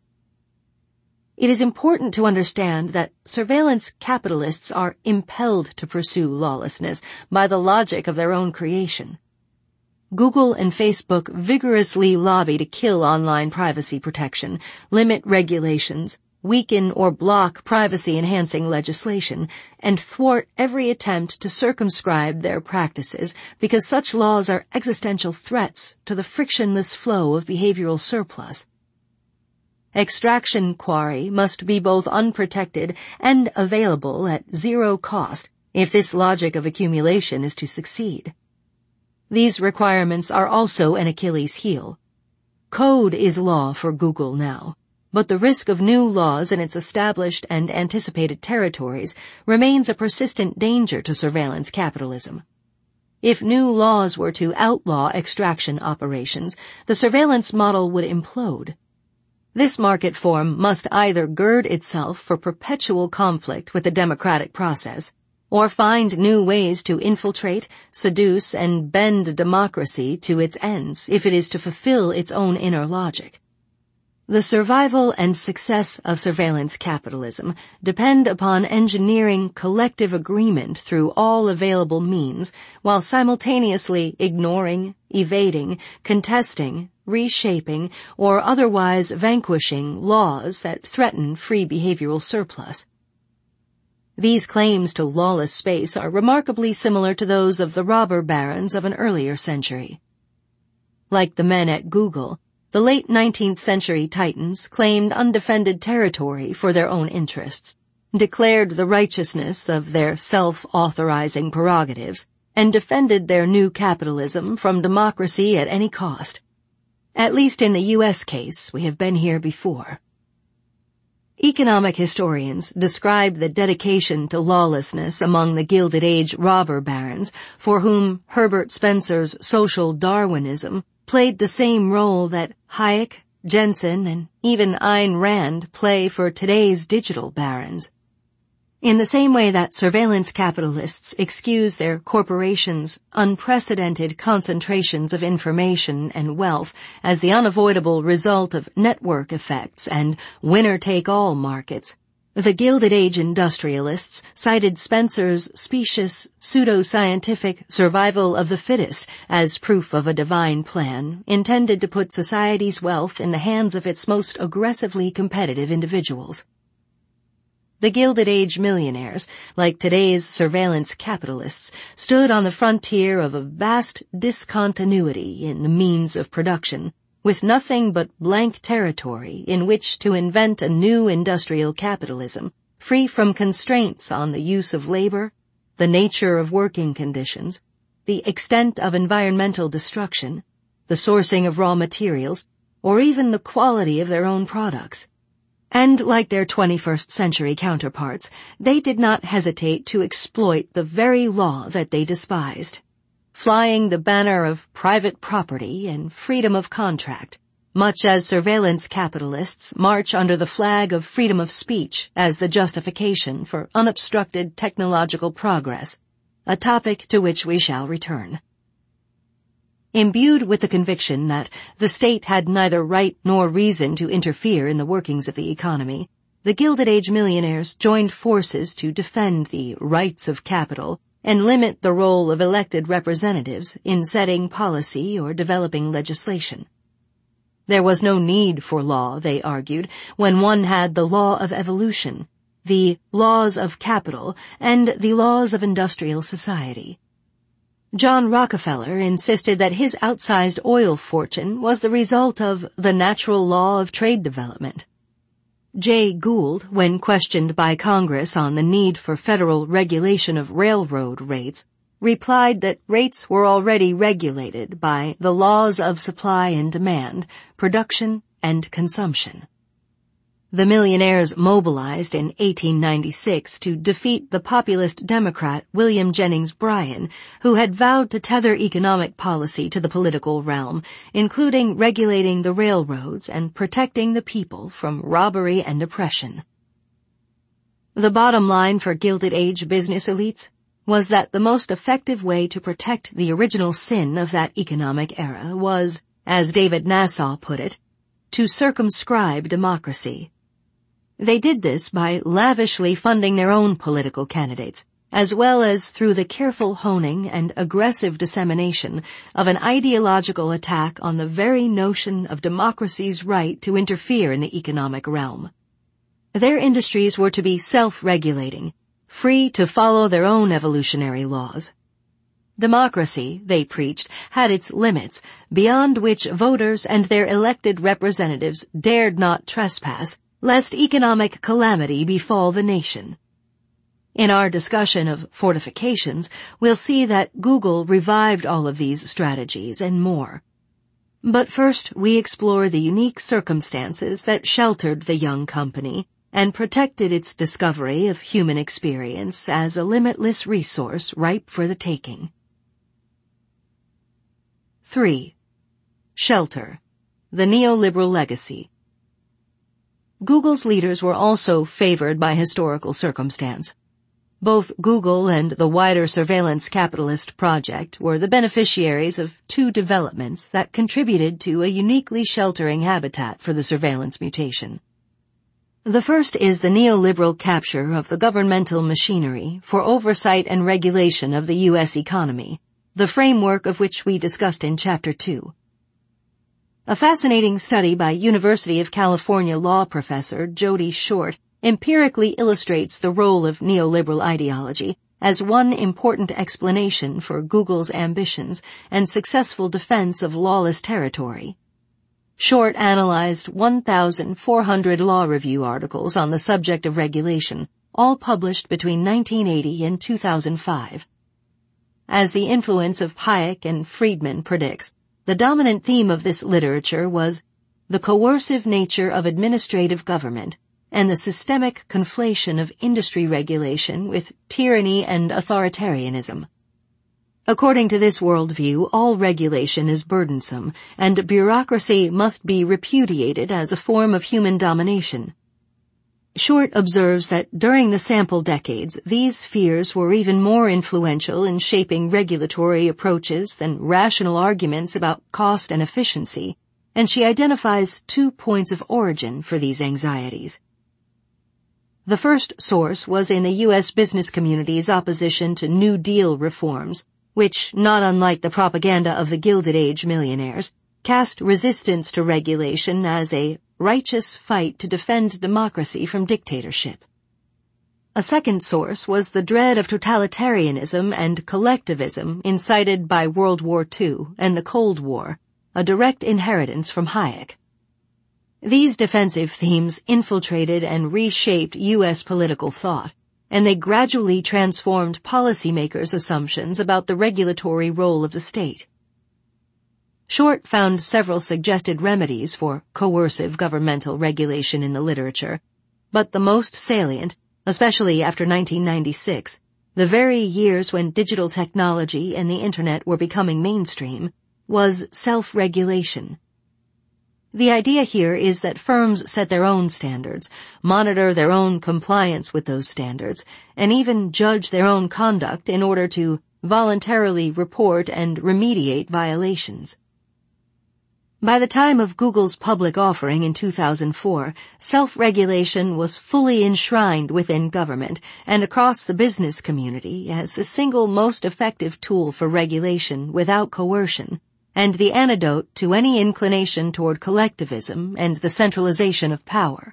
It is important to understand that surveillance capitalists are impelled to pursue lawlessness by the logic of their own creation. Google and Facebook vigorously lobby to kill online privacy protection, limit regulations, weaken or block privacy-enhancing legislation, and thwart every attempt to circumscribe their practices because such laws are existential threats to the frictionless flow of behavioral surplus. Extraction quarry must be both unprotected and available at zero cost if this logic of accumulation is to succeed. These requirements are also an Achilles heel. Code is law for Google now, but the risk of new laws in its established and anticipated territories remains a persistent danger to surveillance capitalism. If new laws were to outlaw extraction operations, the surveillance model would implode. This market form must either gird itself for perpetual conflict with the democratic process, or find new ways to infiltrate, seduce, and bend democracy to its ends if it is to fulfill its own inner logic. The survival and success of surveillance capitalism depend upon engineering collective agreement through all available means while simultaneously ignoring, evading, contesting, reshaping, or otherwise vanquishing laws that threaten free behavioral surplus. These claims to lawless space are remarkably similar to those of the robber barons of an earlier century. Like the men at Google, the late nineteenth century titans claimed undefended territory for their own interests, declared the righteousness of their self-authorizing prerogatives, and defended their new capitalism from democracy at any cost. At least in the U S case, we have been here before. Economic historians describe the dedication to lawlessness among the Gilded Age robber barons, for whom Herbert Spencer's social Darwinism played the same role that Hayek, Jensen, and even Ayn Rand play for today's digital barons. In the same way that surveillance capitalists excuse their corporations' unprecedented concentrations of information and wealth as the unavoidable result of network effects and winner-take-all markets, the Gilded Age industrialists cited Spencer's specious, pseudo-scientific survival of the fittest as proof of a divine plan intended to put society's wealth in the hands of its most aggressively competitive individuals. The Gilded Age millionaires, like today's surveillance capitalists, stood on the frontier of a vast discontinuity in the means of production, with nothing but blank territory in which to invent a new industrial capitalism, free from constraints on the use of labor, the nature of working conditions, the extent of environmental destruction, the sourcing of raw materials, or even the quality of their own products. And like their twenty-first century counterparts, they did not hesitate to exploit the very law that they despised, flying the banner of private property and freedom of contract, much as surveillance capitalists march under the flag of freedom of speech as the justification for unobstructed technological progress, a topic to which we shall return. Imbued with the conviction that the state had neither right nor reason to interfere in the workings of the economy, the Gilded Age millionaires joined forces to defend the rights of capital and limit the role of elected representatives in setting policy or developing legislation. There was no need for law, they argued, when one had the law of evolution, the laws of capital, and the laws of industrial society. John Rockefeller insisted that his outsized oil fortune was the result of the natural law of trade development. Jay Gould, when questioned by Congress on the need for federal regulation of railroad rates, replied that rates were already regulated by the laws of supply and demand, production and consumption. The millionaires mobilized in eighteen ninety-six to defeat the populist Democrat William Jennings Bryan, who had vowed to tether economic policy to the political realm, including regulating the railroads and protecting the people from robbery and oppression. The bottom line for Gilded Age business elites was that the most effective way to protect the original sin of that economic era was, as David Nasaw put it, to circumscribe democracy. They did this by lavishly funding their own political candidates, as well as through the careful honing and aggressive dissemination of an ideological attack on the very notion of democracy's right to interfere in the economic realm. Their industries were to be self-regulating, free to follow their own evolutionary laws. Democracy, they preached, had its limits, beyond which voters and their elected representatives dared not trespass, lest economic calamity befall the nation. In our discussion of fortifications, we'll see that Google revived all of these strategies and more. But first, we explore the unique circumstances that sheltered the young company and protected its discovery of human experience as a limitless resource ripe for the taking. three. Shelter. The neoliberal legacy. Google's leaders were also favored by historical circumstance. Both Google and the wider surveillance capitalist project were the beneficiaries of two developments that contributed to a uniquely sheltering habitat for the surveillance mutation. The first is the neoliberal capture of the governmental machinery for oversight and regulation of the U S economy, the framework of which we discussed in Chapter two. A fascinating study by University of California law professor Jody Short empirically illustrates the role of neoliberal ideology as one important explanation for Google's ambitions and successful defense of lawless territory. Short analyzed one thousand four hundred law review articles on the subject of regulation, all published between nineteen eighty and two thousand five. As the influence of Hayek and Friedman predicts, the dominant theme of this literature was the coercive nature of administrative government and the systemic conflation of industry regulation with tyranny and authoritarianism. According to this worldview, all regulation is burdensome, and bureaucracy must be repudiated as a form of human domination. Short observes that during the sample decades, these fears were even more influential in shaping regulatory approaches than rational arguments about cost and efficiency, and she identifies two points of origin for these anxieties. The first source was in the U S business community's opposition to New Deal reforms, which, not unlike the propaganda of the Gilded Age millionaires, cast resistance to regulation as a righteous fight to defend democracy from dictatorship. A second source was the dread of totalitarianism and collectivism incited by World War Two and the Cold War, a direct inheritance from Hayek. These defensive themes infiltrated and reshaped U S political thought, and they gradually transformed policymakers' assumptions about the regulatory role of the state. Short found several suggested remedies for coercive governmental regulation in the literature, but the most salient, especially after nineteen ninety-six, the very years when digital technology and the Internet were becoming mainstream, was self-regulation. The idea here is that firms set their own standards, monitor their own compliance with those standards, and even judge their own conduct in order to voluntarily report and remediate violations. By the time of Google's public offering in two thousand four, self-regulation was fully enshrined within government and across the business community as the single most effective tool for regulation without coercion, and the antidote to any inclination toward collectivism and the centralization of power.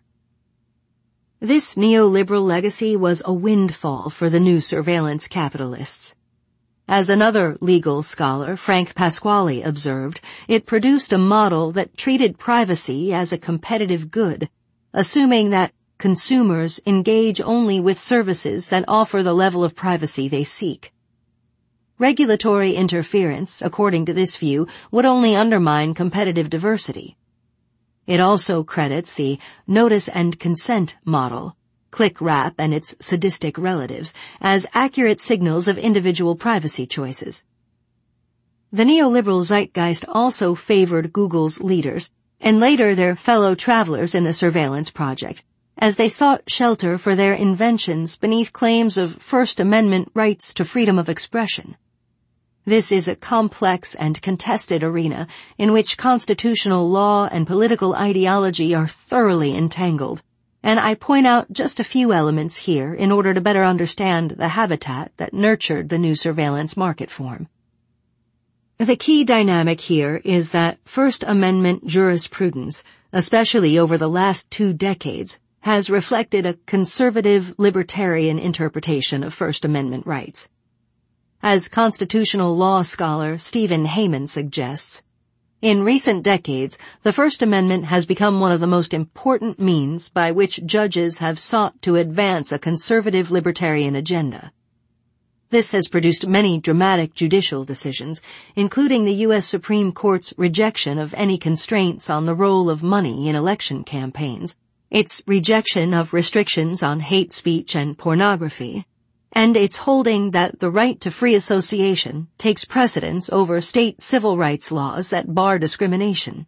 This neoliberal legacy was a windfall for the new surveillance capitalists. As another legal scholar, Frank Pasquale, observed, it produced a model that treated privacy as a competitive good, assuming that consumers engage only with services that offer the level of privacy they seek. Regulatory interference, according to this view, would only undermine competitive diversity. It also credits the notice and consent model, click-wrap and its sadistic relatives, as accurate signals of individual privacy choices. The neoliberal zeitgeist also favored Google's leaders, and later their fellow travelers in the surveillance project, as they sought shelter for their inventions beneath claims of First Amendment rights to freedom of expression. This is a complex and contested arena in which constitutional law and political ideology are thoroughly entangled, and I point out just a few elements here in order to better understand the habitat that nurtured the new surveillance market form. The key dynamic here is that First Amendment jurisprudence, especially over the last two decades, has reflected a conservative libertarian interpretation of First Amendment rights. As constitutional law scholar Stephen Heyman suggests, in recent decades, the First Amendment has become one of the most important means by which judges have sought to advance a conservative libertarian agenda. This has produced many dramatic judicial decisions, including the U S Supreme Court's rejection of any constraints on the role of money in election campaigns, its rejection of restrictions on hate speech and pornography, and its holding that the right to free association takes precedence over state civil rights laws that bar discrimination.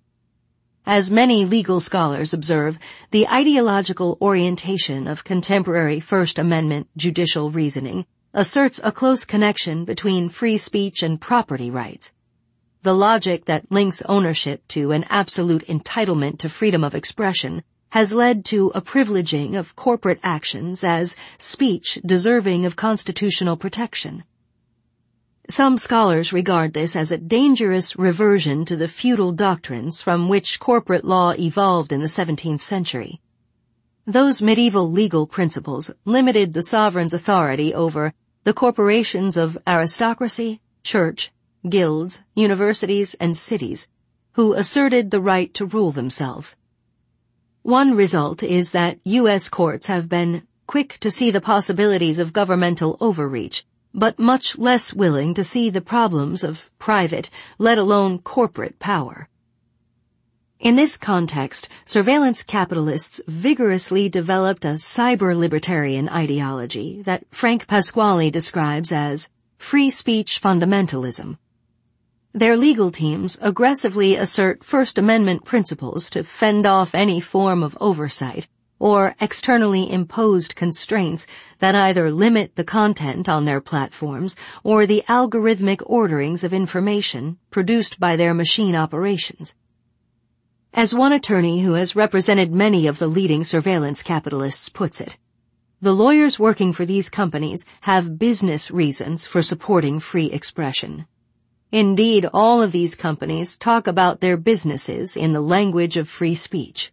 As many legal scholars observe, the ideological orientation of contemporary First Amendment judicial reasoning asserts a close connection between free speech and property rights. The logic that links ownership to an absolute entitlement to freedom of expression has led to a privileging of corporate actions as speech deserving of constitutional protection. Some scholars regard this as a dangerous reversion to the feudal doctrines from which corporate law evolved in the seventeenth century. Those medieval legal principles limited the sovereign's authority over the corporations of aristocracy, church, guilds, universities, and cities, who asserted the right to rule themselves. One result is that U S courts have been quick to see the possibilities of governmental overreach, but much less willing to see the problems of private, let alone corporate power. In this context, surveillance capitalists vigorously developed a cyber-libertarian ideology that Frank Pasquale describes as free speech fundamentalism. Their legal teams aggressively assert First Amendment principles to fend off any form of oversight, or externally imposed constraints that either limit the content on their platforms or the algorithmic orderings of information produced by their machine operations. As one attorney who has represented many of the leading surveillance capitalists puts it, the lawyers working for these companies have business reasons for supporting free expression. Indeed, all of these companies talk about their businesses in the language of free speech.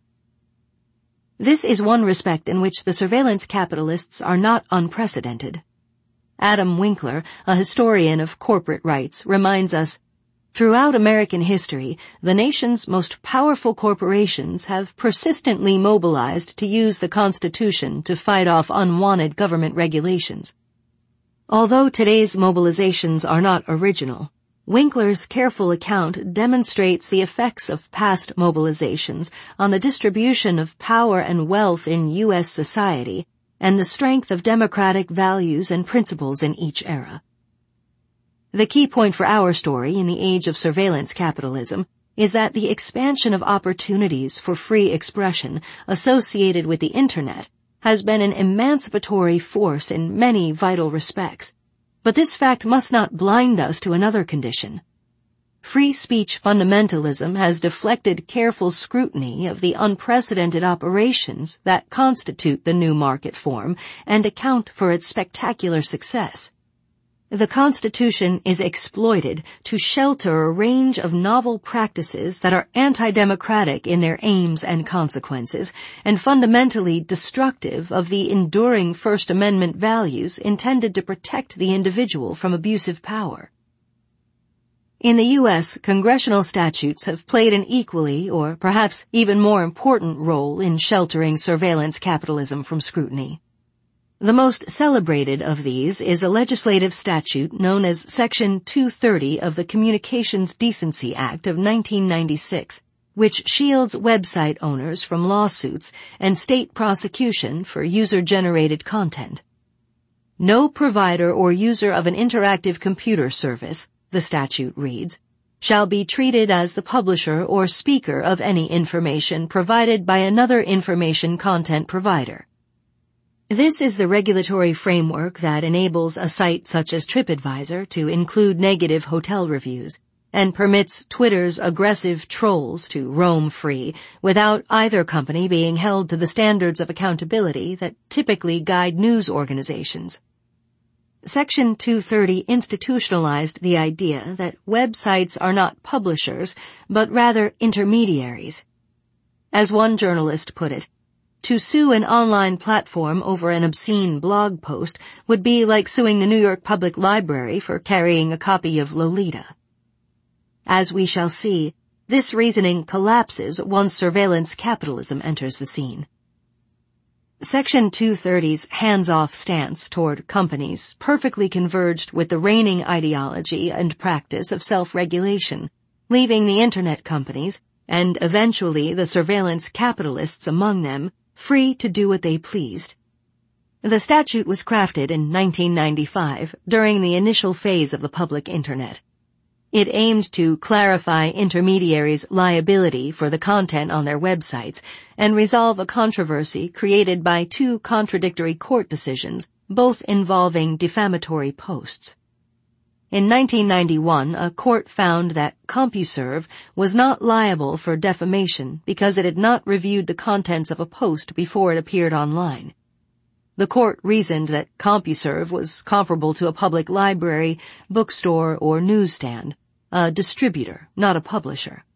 This is one respect in which the surveillance capitalists are not unprecedented. Adam Winkler, a historian of corporate rights, reminds us, throughout American history, the nation's most powerful corporations have persistently mobilized to use the Constitution to fight off unwanted government regulations. Although today's mobilizations are not original, Winkler's careful account demonstrates the effects of past mobilizations on the distribution of power and wealth in U S society and the strength of democratic values and principles in each era. The key point for our story in the age of surveillance capitalism is that the expansion of opportunities for free expression associated with the Internet has been an emancipatory force in many vital respects. But this fact must not blind us to another condition. Free speech fundamentalism has deflected careful scrutiny of the unprecedented operations that constitute the new market form and account for its spectacular success. The Constitution is exploited to shelter a range of novel practices that are anti-democratic in their aims and consequences, and fundamentally destructive of the enduring First Amendment values intended to protect the individual from abusive power. In the U S, congressional statutes have played an equally, or perhaps even more important role in sheltering surveillance capitalism from scrutiny. The most celebrated of these is a legislative statute known as Section two thirty of the Communications Decency Act of nineteen ninety-six, which shields website owners from lawsuits and state prosecution for user-generated content. No provider or user of an interactive computer service, the statute reads, shall be treated as the publisher or speaker of any information provided by another information content provider. This is the regulatory framework that enables a site such as TripAdvisor to include negative hotel reviews and permits Twitter's aggressive trolls to roam free without either company being held to the standards of accountability that typically guide news organizations. Section two thirty institutionalized the idea that websites are not publishers, but rather intermediaries. As one journalist put it, to sue an online platform over an obscene blog post would be like suing the New York Public Library for carrying a copy of Lolita. As we shall see, this reasoning collapses once surveillance capitalism enters the scene. Section two thirty's hands-off stance toward companies perfectly converged with the reigning ideology and practice of self-regulation, leaving the Internet companies, and eventually the surveillance capitalists among them, free to do what they pleased. The statute was crafted in nineteen ninety-five, during the initial phase of the public Internet. It aimed to clarify intermediaries' liability for the content on their websites and resolve a controversy created by two contradictory court decisions, both involving defamatory posts. In nineteen ninety-one, a court found that CompuServe was not liable for defamation because it had not reviewed the contents of a post before it appeared online. The court reasoned that CompuServe was comparable to a public library, bookstore, or newsstand, a distributor, not a publisher.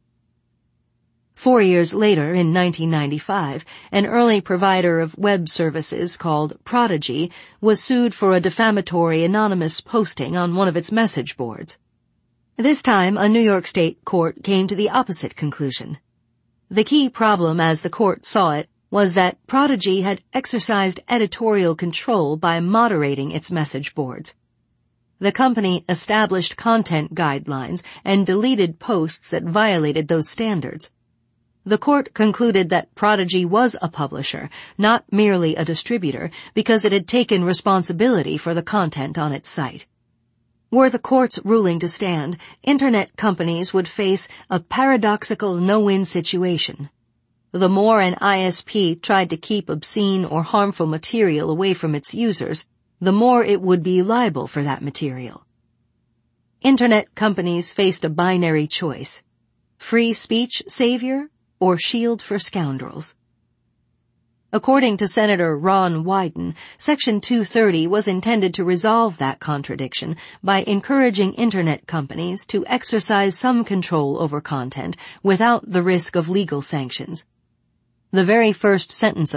Four years later, in nineteen ninety-five, an early provider of web services called Prodigy was sued for a defamatory anonymous posting on one of its message boards. This time, a New York State court came to the opposite conclusion. The key problem, as the court saw it, was that Prodigy had exercised editorial control by moderating its message boards. The company established content guidelines and deleted posts that violated those standards. The court concluded that Prodigy was a publisher, not merely a distributor, because it had taken responsibility for the content on its site. Were the court's ruling to stand, Internet companies would face a paradoxical no-win situation. The more an I S P tried to keep obscene or harmful material away from its users, the more it would be liable for that material. Internet companies faced a binary choice: free speech savior or shield for scoundrels. According to Senator Ron Wyden, Section two thirty was intended to resolve that contradiction by encouraging Internet companies to exercise some control over content without the risk of legal sanctions. The very first sentence